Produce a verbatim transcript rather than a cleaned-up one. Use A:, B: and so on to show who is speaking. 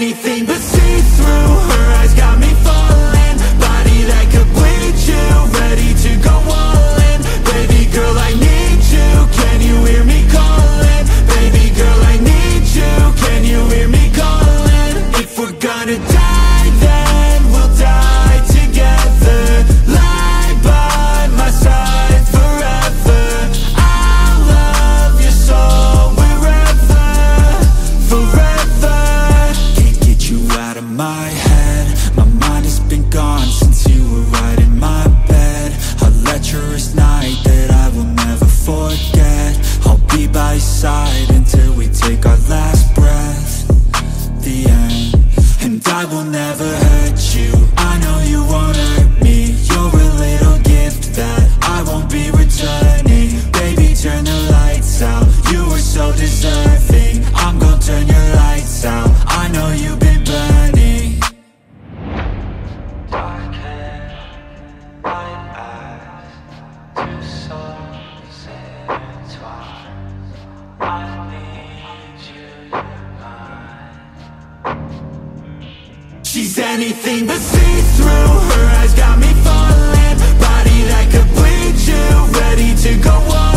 A: anything but see-through. Her eyes got me falling. Body that could bleed you. Ready to go all in. Baby girl, I need you. Can you hear me calling? Baby girl, I need you. Can you hear me calling? If we're gonna die, then we'll die together. Lie by my side forever. I'll love you so wherever, forever. Can't get you out of my head. My mind has been gone since you were right in my bed. A lecherous night that I will never forget. I'll be by your side until we take our last breath. The end. And I will never hurt you. I know you won't hurt me. You're a little gift that I won't be returning. Baby, turn the lights out. You were so deserving. I'm gonna turn your lights out. I know you've been burning. Darkened my eyes, two souls intertwined. I need you, you're mine. She's anything but see-through. Her eyes got me falling. Body that could bleed you. Ready to go on.